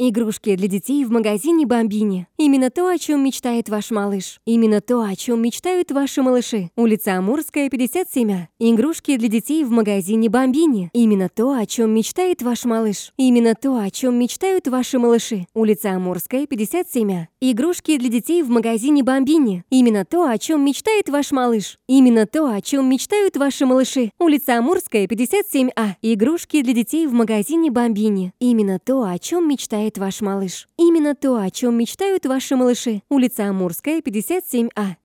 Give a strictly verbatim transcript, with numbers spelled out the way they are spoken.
Игрушки для детей в магазине Бамбини. Именно то, о чем мечтает ваш малыш. Именно то, о чем мечтают ваши малыши. Улица Амурская, пятьдесят семь А. Игрушки для детей в магазине Бамбини. Именно то, о чем мечтает ваш малыш. Именно то, о чем мечтают ваши малыши. Улица Амурская, пятьдесят семь А. Игрушки для детей в магазине Бамбини. Именно то, о чем мечтает ваш малыш. Именно то, о чем мечтают ваши малыши. Улица Амурская, пятьдесят семь А. Игрушки для детей в магазине Бамбини. Именно то, о чем мечтает ваш малыш. Именно то, о чем мечтают ваши малыши. Улица Амурская, пятьдесят семь А.